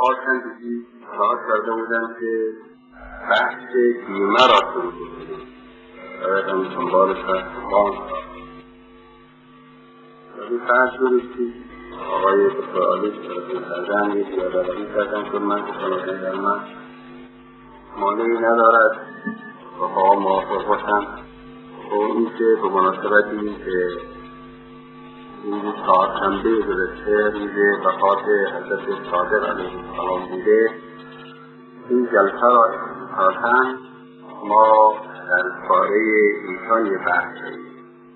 خواستن دیدی کار کرده بودن که بحث بیمه را شروع کنید باید هم سنبال سرسان ولی فرض برسید آقای بسرالی کردن یک یادآوری کردن که من کنه در من مانعی ندارد و با موافق باشم و این که به مناسبت این که این چهارشنبه گذشته روز وفات حضرت صادق علیه السلام بوده این جلسه را اختصاصاً ما درباره ایشان یه بحث داریم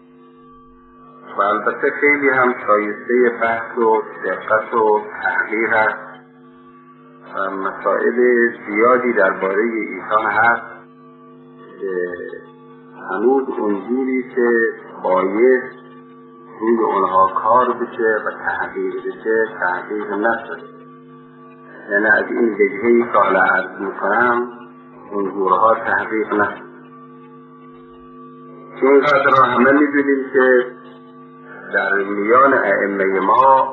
و البته خیلی هم شایسته بحث و دقت و تحقیق است و مسائل زیادی درباره ایشان هست که هنوز اونجوری که باید روی اونها کار بشه و تحقیق بشه تحقیق نشده. یعنی از این وجهی که حالا عرض میکنم اونجورها تحقیق نشده. چون قدر را همه میدونیم که در میان ائمه ما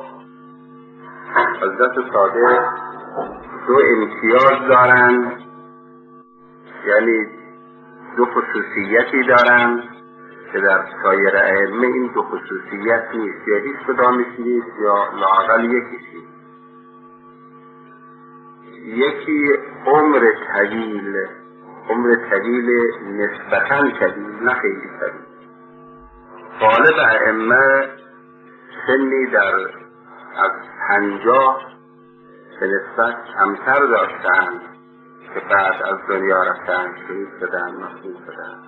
حضرت صادق دو امتیاز دارند، یعنی دو خصوصیتی دارند که در سایر ائمه این دو خصوصیت نیست، یا هیچ کدامش نیست یا لااقل یکیش نیست. یکی عمر طویل نسبتاً طویل، نه خیلی طویل. غالب ائمه سنی در از 50 به نسبت کمتر داشتند که بعد از دنیا رفتن، شهید شدن، مصون شدن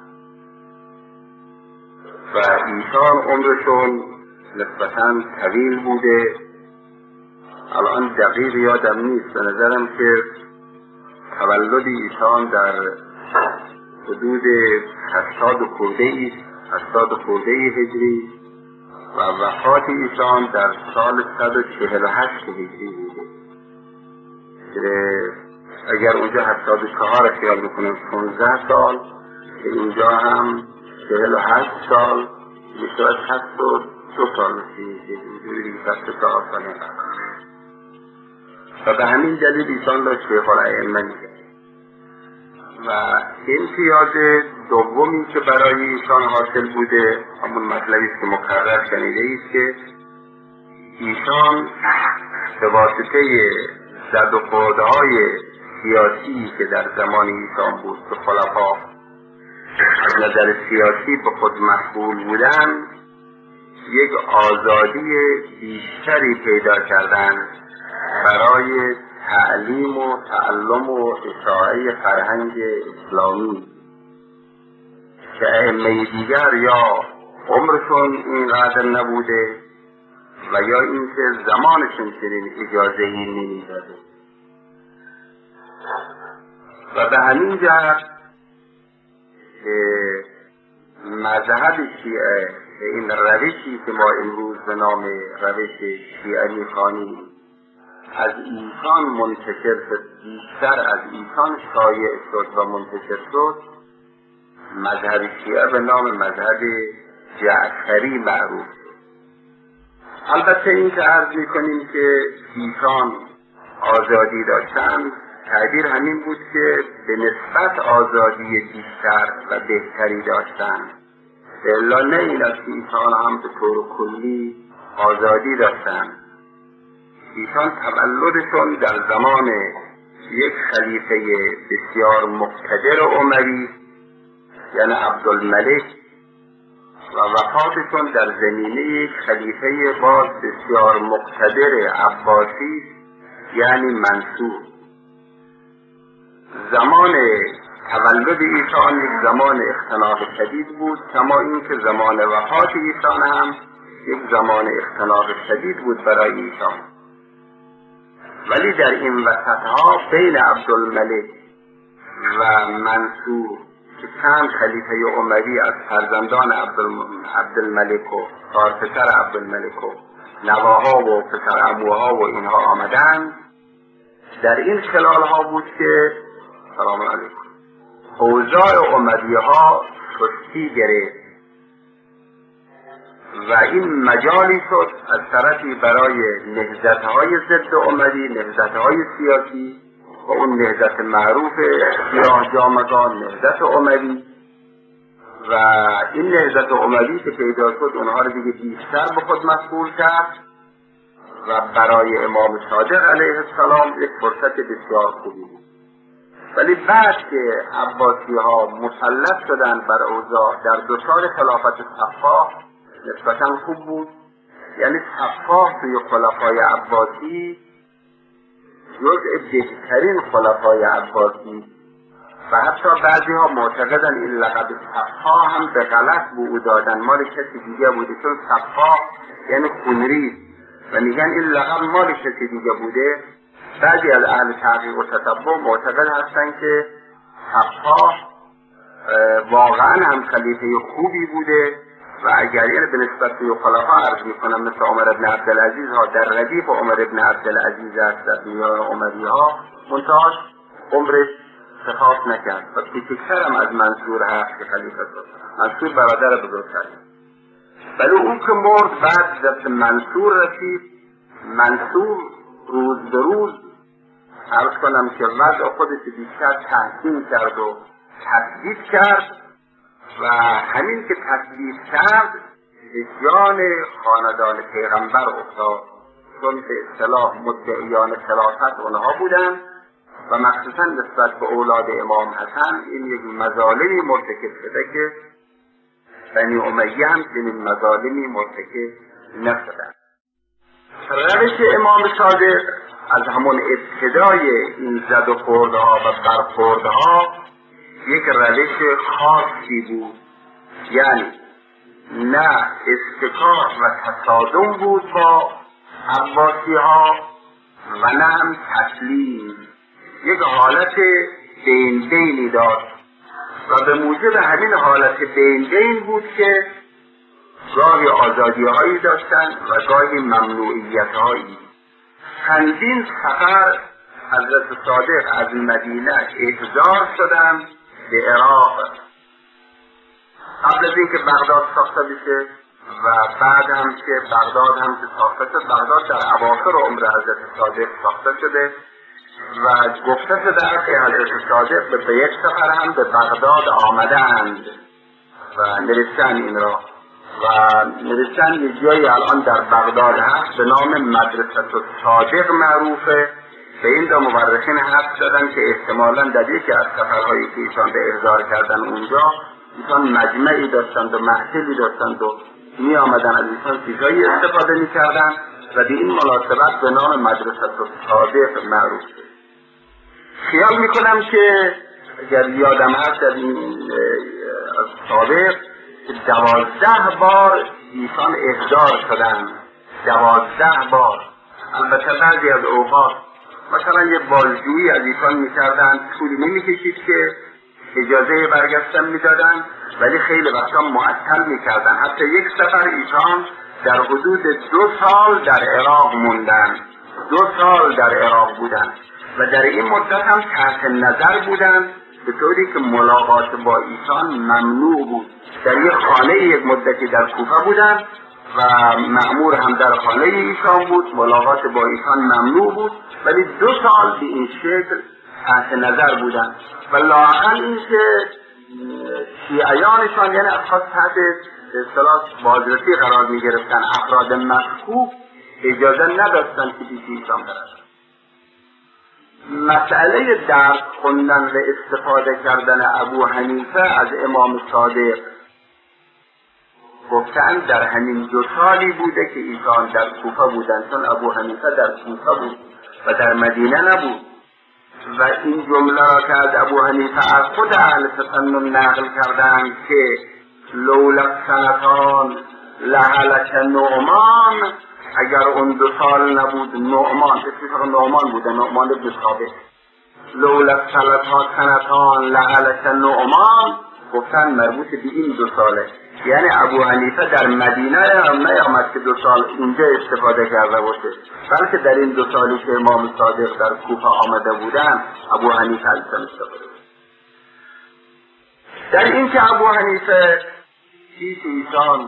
و ایشان عمرشون نسبتاً طویل بوده. الان دقیق یادم نیست، به نظرم که تولد ایشان در حدود 80 خورده هجری و وفات ایشان در سال 148 هجری بوده که اگر اونجا 84 خیال بکنم 15 سال که اینجا هم 48 سال میشود 62 سال اینجوری 64 سال و به همین دلیل ایشان را شیخ الائمه میگه. و امتیاز دومی که برای ایشان حاصل بوده همون مطلبی که مکرر شنیده ایست که ایشان به واسطه زد و خوردهای سیاسی که در زمان ایشان بود که خلفا از نظر سیاسی به خود مشغول بودن یک آزادی بیشتری پیدا کردن برای تعلیم و تعلم و اشاعه فرهنگ اسلامی که ائمه دیگر یا عمرشون اینقدر نبوده و یا اینکه زمانشون چنین اجازه‌ای نمیداده و به همین جهت که مذهب شیعه این روشی که ما امروز به نام روش شیعه می‌خوانیم از ایشان منتشر شد، بیشتر از ایشان شایع شد و منتشر شد. مذهب شیعه به نام مذهب جعفری معروف شد. البته این که عرض میکنیم که ایشان آزادی داشتند تعبیر همین بود که به نسبت آزادی بیشتر و بهتری داشتند، الا نه این است که ایشان هم به طور کلی آزادی داشتند. ایشان تولدشون در زمان یک خلیفه بسیار مقتدر اموی یعنی عبدالملک و وفاتشون در زمینه یک خلیفه باز بسیار مقتدر عباسی یعنی منصور. زمان تولد ایشان یک زمان اختلاف شدید بود، کما اینکه زمان وفات ایشان هم یک زمان اختلاف شدید بود برای ایشان. ولی در این وسطها بین عبدالملک و منصور که چند خلیفه اموی از فرزندان عبدالملک و پسر عبدالملک و نواها و پسر عموها و اینها آمدند، در این خلال ها بود که سلام علیکم اوضاع اموی ها سستی گرفت و این مجالی شد از طرفی برای نهضت‌های ضد اموی، نهضت‌های سیاسی و اون نهضت معروف سیاه جامگان، نهضت اموی. و این نهضت اموی که پیدا شد اونها رو دیگه بیشتر به خود مسئول کرد و برای امام صادق علیه السلام یک فرصت بسیار خوبی بود. ولی بعد که عباسی ها مسلط شدن بر اوضاع در 2 سال خلافت صفاح نسبتا خوب بود. یعنی صفاح توی خلفای عباسی جزء بهترین خلفای عباسی و حتی بعضی ها معتقدن این لقب صفاح هم به غلط به او دادن، مال کسی دیگه بوده، چون صفاح یعنی خونریز و میگن این لقب مال کسی دیگه بوده. بعضی از اهل تحقیق و تتبع معتقد هستن که صفاح واقعا هم خلیفه خوبی بوده و اگر یعنی به نسبت به خلفا عرض میکنم مثل عمر ابن عبدالعزیز ها در ردیف عمر ابن عبدالعزیز است در میان عمری ها، منتهاش عمرش سخاف نکرد و کوچکتر هم از منصور هست که خلیفه شد. منصور برادر بزرگتر، ولی اون که مرد بعد دست منصور رسید. منصور روز به روز عرض کنم که وضع خودش بیشتر تحسین کرد و تثبیت کرد و همین که تثبیت کرد به جان خاندان پیغمبر افتاد، چون به اصطلاح مدعیان خلافت اونها بودن و مخصوصا نسبت به اولاد امام حسن این یک مظالمی مرتکب شده که بنی امیه هم چنین مظالمی مرتکب نشدند. روش امام صادق از همون ابتدای این زد و خوردها و برخوردها یک روش خاصی بود، یعنی نه استکاک و تصادم بود با عباسی ها و نه هم تسلیم، یک حالت بین بینی داشت و به موجب همین حالت بین بین بود که گاهی آزادی هایی داشتن و گاهی ممنوعیت هایی. چندین سفر حضرت صادق از مدینه احضار شدند به عراق قبل از اینکه بغداد ساخته بشه و بعد هم که بغداد هم که ساخته شد. بغداد در اواخر عمر حضرت صادق ساخته شده و گفته شده که حضرت صادق به یک سفر هم به بغداد آمدند و نوشتن این را و نوشتن یه جایی الان در بغداد هست به نام مدرسه صادق معروفه. به این دو مورخین حرف زدن که احتمالاً در یکی از سفرهایی که ایشان به احضار کردن اونجا ایشان مجمعی داشتند و محفلی داشتند و می آمدن از ایشان چیزهایی استفاده می کردن و به این مناسبت به نام مدرسه صادق معروف. خیال می کنم که اگر یادم هست در این سابق 12 بار ایشان احضار شدن، 12 بار. البته بعضی از اوقات مثلا یه بازجویی از ایشان میکردن، طولی نمیکشید که اجازه برگشتن میدادن ولی خیلی وقتا معطل میکردن. حتی یک سفر ایشان در حدود 2 سال در عراق موندن، 2 سال در عراق بودن و در این مدت هم تحت نظر بودن به طوری که ملاقات با ایشان ممنوع بود. در یک خانه یک مدتی در کوفه بودن و مأمور هم در خانه ایشان بود، ملاقات با ایشان ممنوع بود ولی 2 سال به این شکل تحت نظر بودن و لااقل این که شیعیانشان یعنی افراد تحت اصطلاح بازرسی قرار می گرفتن، افراد مشکوک اجازه نداشتن که پیش ایشان برن. مسئله درس خوندن و استفاده کردن ابو حنیفه از امام صادق گفتن در همین 2 سالی بوده که ایشان در کوفه بودن، چون ابو حنیفه در کوفه بود و در مدینه نبود و این جمله را که از ابو حنیفه از خود اهل تسنن نقل کردن که لولا سنتان لهلک نعمان، اگر اون 2 سال نبود نعمان، اسمش نعمان بوده، نعمان بن ثابت، لولا سنتان لهلک نعمان، گفتن مربوط به این 2 ساله. یعنی ابو حنیفه در مدینه هم نیامد که 2 سال اینجا استفاده کرده باشه، بلکه در این 2 سالی که امام صادق در کوفه آمده بودن ابو حنیفه استفاده بود. در این که ابو حنیفه پیش ایشان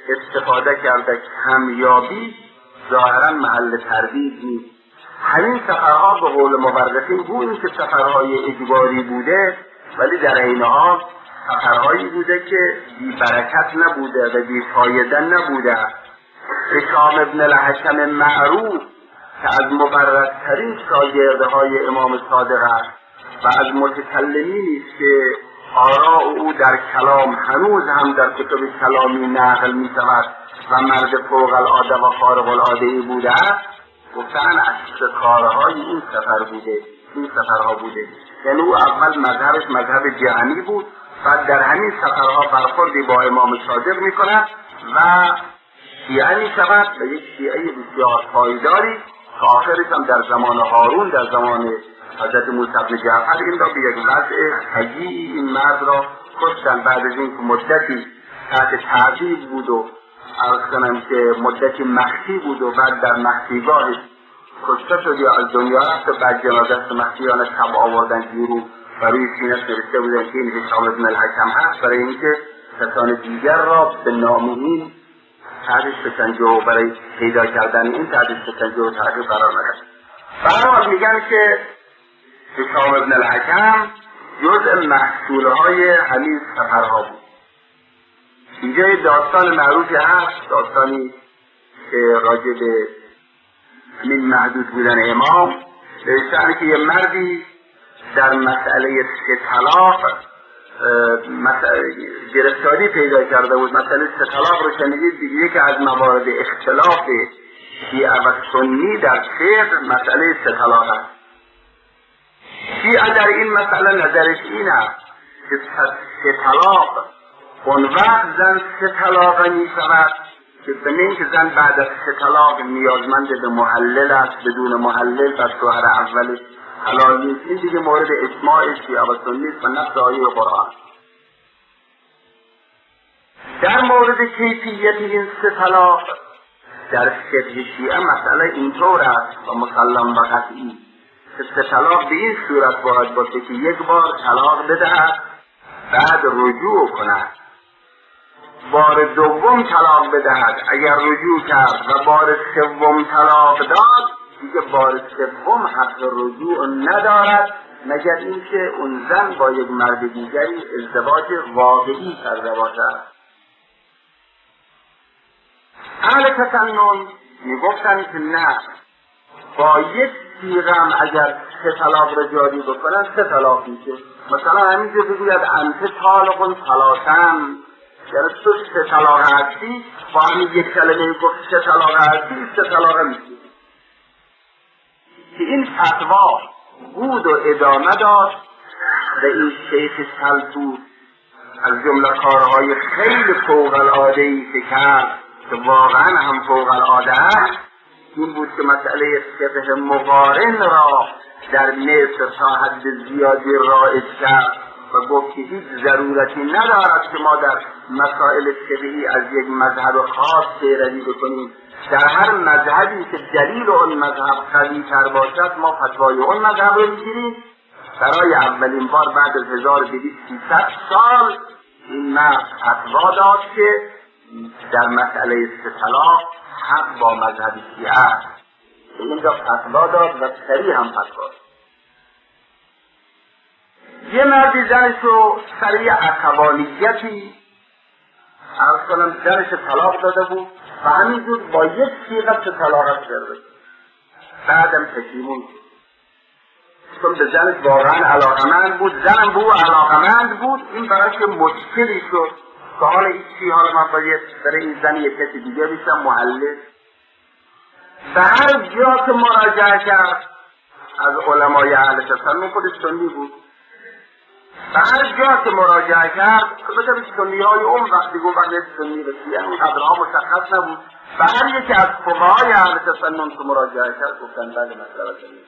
استفاده کرده کمیابی ظاهرا محل تردید نیست. همین سفرها به قول مورخین گویی که سفرهای اجباری بوده، ولی در عین حال سفرهایی بوده که بی برکت نبوده و بی فایده نبوده. هشام ابن الحکم معروف که از مبرزترین شاگردهای امام صادق است و از متکلمینی است که آراء او در کلام هنوز هم در کتب کلامی نقل می شود و مرد فوق العاده و خارق العاده ای بوده است، گفتن اصل کارهای این سفر بوده، این سفرها بوده. یعنی او اول مذهبش مذهب جهنی بود، بعد در همین سفرها برخوردی با امام صادق می کند و شیعه می شود و یک شیعه بسیار پایداری که آخرش هم در زمان هارون، در زمان حضرت موسی بن جعفر این را به یک وضع فجیعی این مرد را کشتن. بعد از این که مدتی تحت تعذیب بود و عرض کنم که مدتی مخفی بود و بعد در مخفیگاهش کشته شد یا از دنیا رفت و بعد جنازه‌اش مخفیانه شب آوردن جورو و روی سینه‌اش نوشته بودن که این هشام ابن الحکم هست، برای اینکه کسان دیگر را به نام این تحت شکنجه و برای پیدا کردن این تحت شکنجه و تعقیب قرار ندهند. برای میگن که هشام ابن الحکم جزء محصولهای همین سفرها بود. اینجا یه داستان معروفی هست، داستانی که راجع به همین محدود بودن امام نوشتن که یه مردی در مسئله 3 طلاق گرفتاری پیدا کرده بود. مسئله 3 طلاق رو شنیدید دیگه، یکی از موارد اختلاف شیعه و سنی در فقه مسئله 3 طلاق است. شیعه در این مسئله نظرش این است که 3 طلاق اون وقت زن 3 طلاق می شود که بنین که زن بعد از 3 طلاق نیازمند به محلل است، بدون محلل بر شوهر اولش حلال نیست. این دیگه مورد اجماع شیعه و سنی است و نص آیه قرآن. در مورد کیفیت این 3 طلاق در فقه شیعه مسئله اینطور است و مسلم و قطعی که 3 طلاق به این صورت باید باشه که یک بار طلاق بدهد بعد رجوع کند، بار دوم طلاق بدهد، اگر رجوع کرد و بار سوم طلاق داد دیگه بار سوم حق رجوع ندارد مگر اینکه اون زن با یک مرد دیگری ازدواج واقعی کرده باشد. اهل تسنن میگفتن که نه، با یک صیغه اگر 3 طلاق را جاری بکنن 3 طلاق میشه. مثلا همینجور بگوید انت طالق ثلاثا، یعنی تو 3 طلاق هستی، با همین یک کلمه گفت 3 طلاق هستی 3 طلاق میشه. که این فتوا بود و ادامه داد و این شیخ سلطوس از جمله کارهای خیلی فوق العاده‌ای که کرد که واقعا هم فوق العاده است این بود که مسئله فقه مقارن را در مصر تا حد زیادی رایج کرد و گفت که هیچ ضرورتی ندارد که ما در مسائل فقهی از یک مذهب خاص پیروی بکنیم. در هر مذهبی که دلیل اون مذهب قوی تر باشد ما فتوای اون مذهب رو میگیریم. برای اولین بار بعد از 1200 سال این مرد فتوا داد که در مسئله 3 طلاق حق با مذهب شیعه است. اینجا فتوا داد و صریح هم فتوا داد. یه مردی زنش رو سریع عصبانیتی عرض کنم زنش طلاق داده بود و همینجور با یک صیغه 3 طلاقش کرده. بعدم پشیمون شد چون به زنش واقعا علاقمند بود، زنم به او علاقمند بود. این براش مشکلی شد که حالا ایچی، حالا من باید برای این زن یک کسی دیگه بیشتم محلل. به هر جا که مراجعه کرد از علمای اهل تسنن، خودش سنی بود، به هر جا که مراجعه کرد بگم سنی های اون وقتی گفت وقتی سنی رسیه این قدرها مشخص نبود، به هر یکی از فقهای اهل تسنن که مراجعه کرد گفتن بله مسئله سنی.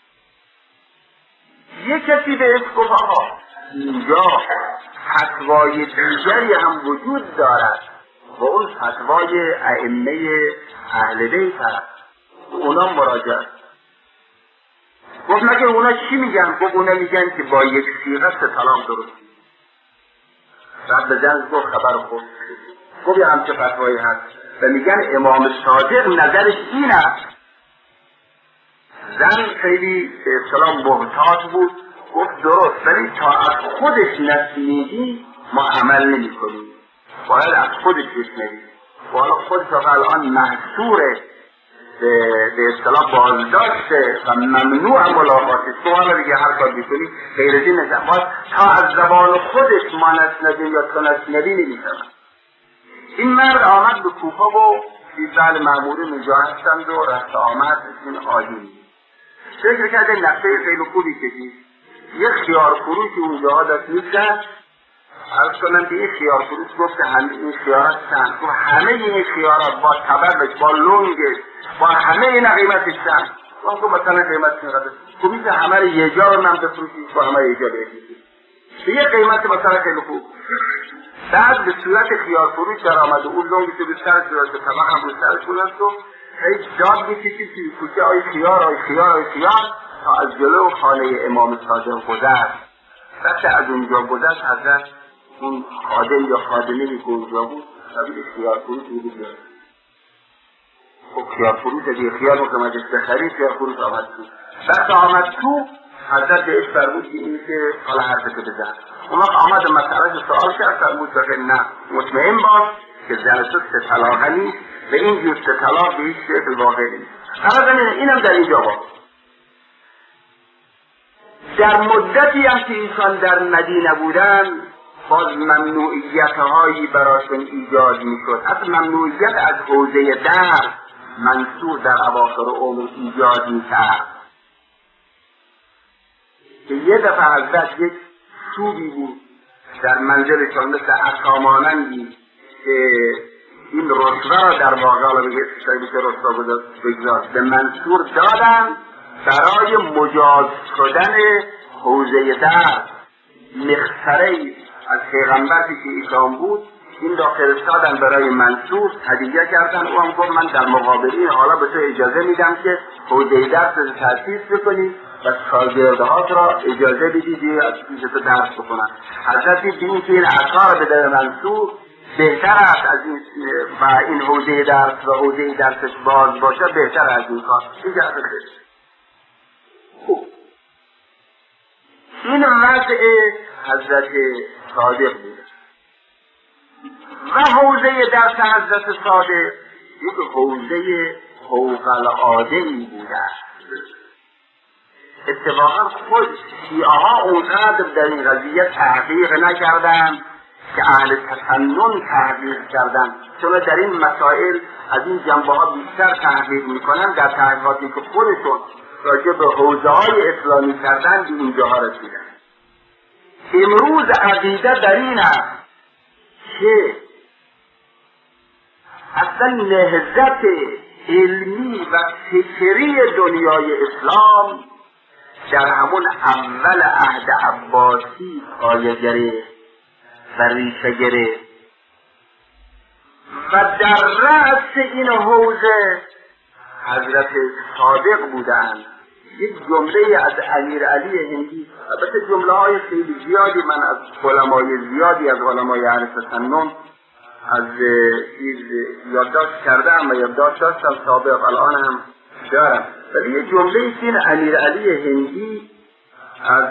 یک کسی به اسم گفت آقا اینجا فتوای دیگری هم وجود دارد و اون فتوای ائمه اهل بیت هست، اونا مراجعه. گفت مگه اونا چی میگن؟ گفت اونا میگن که با یک صیغه 3 طلاق درست. بعد به زن گفت خبر خود خوبی همچه فتوایی هست و میگن امام صادق نظرش این است. زن خیلی به اصطلاح محتاط بود، گفت درست، ولی تا از خودش نشنیدی ما عمل نمی کنیم، باید از خودش بشنوی. و حالا خودش الان محصوره به اصطلاح بازداشته و ممنوع ملاقاتش، تو حالا دیگه هر کار بیکنی غیر از این نشن، باید تا از زبان خودش ما نشنویم یا تو نشنوی نمیشن. این مرد آمد به کوفه و بیزال معمولی اونجا هستند و رفت آمد این عادی فکر کرده نقشه خیلی خوبی کشید. یک خیار فروشی اونجا داشت میکرد، عرض کنم که این خیار فروش گفت همه این خیارات چند؟ گفت همه این خیارات با طبقش با لنگش با همه این قیمتش چند؟ گفت مثلا قیمت چقدر؟ گفت میشه همه رو یه جا رو من بفروشی و همه یه جا بفروشی به یه قیمت مثلا خیلی خوب. بعد به صورت خیار فروش در آمد و اون لنگی که به سرش داشت و طبق هم به سرش گذاشت و هی جاد میکشید توی کوچه آی خیار آی خیار آی خیار تا از جلو خانه امام صادق گذشت. وقتی از اونجا گذشت حضرت اون خادم یا خادمه که اونجا بود قبیل خیار فروش بود. خب خیار فروش دیگه خیار مقیمتش بخری، خیار فروش آمد تو. وقتی آمد تو حضرت بهش فرمود که این که حالا حرفت بزن. اون وقت آمد مسئله سوال کرد، فرمود که نه مطمئن باش که زن تو سه طلاقه نیست و این جور سه طلاق به هیچ شکل واقع نیست. اینم در اینجا بود. در مدتی هم که ایشان در مدینه بودن باز ممنوعیت‌هایی براشون ایجاد می‌شد. از ممنوعیت از حوزه درس منصور در اواخر عمر ایجاد می‌کرد که یه دفعه حضرت یک چوبی بود در منزلشان مثل عصامانندی که این رشوه را در واقع بگه رشوه بگذار به منصور دادن برای مجاز شدن حوزه درس. مخصره از پیغمبری که ایشان بود این را فرستادن برای منصور هدیه کردن. او هم گفت من در مقابل این حالا به تو اجازه میدم که حوزه درس رو تأسیس بکنی و شاگردهات را اجازه بدید از پیش تو درس بکنن. حضرت دید که این عطا را بده منصور بهتر است از این و این حوزه درس و حوزه درسش باز باشه بهتر از این کار. این وضع حضرت صادق بود و حوزه درس حضرت صادق یک حوزه فوق العاده‌ای بوده. اتفاقا خود شیعه ها اونقدر در این قضیه تحقیق نکردند که اهل تسنن تحقیق کردند، چون در این مسائل از این جنبه ها بیشتر تحقیق میکنن. در تحقیقاتی که خودشون راجع به حوزه های اسلامی کردن به اینجاها رسیدن. امروز عقیده در این است که اصلا نهضت علمی و فکری دنیای اسلام در همون اول عهد عباسی پایه گرفت و ریشه گرفت و در رأس این حوزه حضرت صادق بودند. یک جمله از امیر علی هندی، البته جمله های خیلی زیادی من از علمای زیادی از علمای اهل تسنن از یادداشت کردم و یادداشت داشتم سابق الان هم دارم، ولی یک جمله که این امیر علی هندی از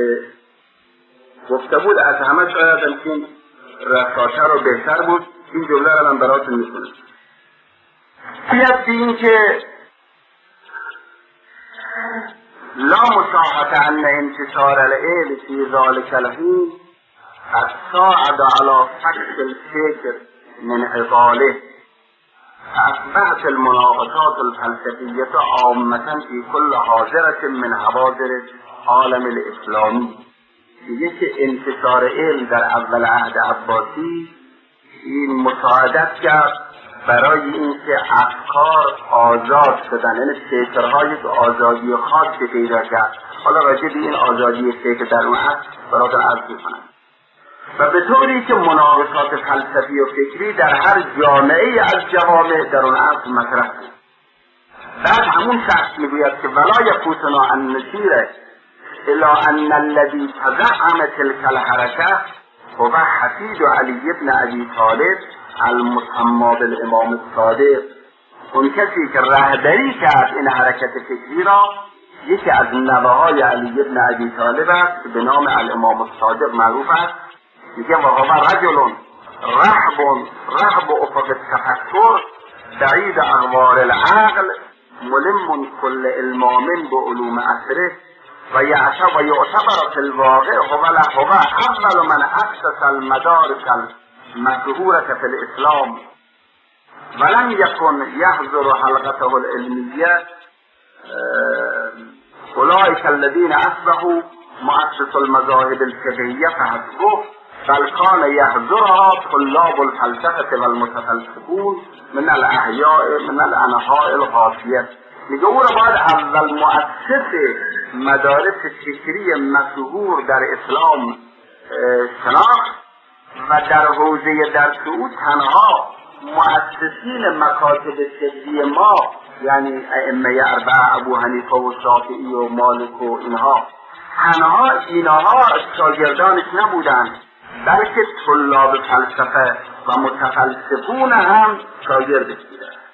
گفته بود از همه شاید همچین رساتر و بهتر بود. این جمله را من براتون میکنم. بیاد این که لا مشاهده ان انتصار العلم فی ذلک الحین قد ساعد علی فك الفکر من عطاله فاصبحت المناقشات الفلسفیة عامة فی کل حاضرة من حواضر عالم الاسلامی. میگه که انتصار علم در اول عهد عباسی این مساعدت کرد برای اینکه افکار آزاد شدن، یعنی فکرهای آزادی خاصی پیدا کرد. حالا راجع به این آزادی فکر در اون عصر براتون عرض می‌کنم. و به طوری که مناقشات فلسفی و فکری در هر جامعه از جوامع در اون عصر مطرح بود. بعد همون شخص میگوید که ولا یفوتنا ان نشیر الا ان الذي تزعم تلك الحركه هو حفید علی ابن ابی طالب المسمى بالامام الصادق، اون کسی که رهبری کرد این حرکت فکری را یکی از نوه‌های علی بن ابی طالب است که به نام الامام الصادق معروف است. میگه وهو رجل رهب افق التفکر بعید اغوار العقل ملم کل علمام به علوم عصره و یعتبر فی الواقع هو اول من اسس المدارس المشهورة فی الاسلام ولم يكن يحضر حلقته العلمية اولئك الذين اصبحوا مؤسس المذاهب الفقهية فحسبه بل كان يحضرها طلاب الفلسفة والمتفلسفون من الاحیاء من الانحاء القاصية. میگه او را باید اول مؤسس مدارس فکری مشهور در اسلام شناخت و در حوزه درس او تنها مؤسسین مکاتب فقهی ما یعنی ائمه اربعه ابو حنیفه و شافعی و مالک و اینها تنها اینها شاگردانش نبودند، بلکه طلاب فلسفه و متفلسفون هم شاگردش بودند.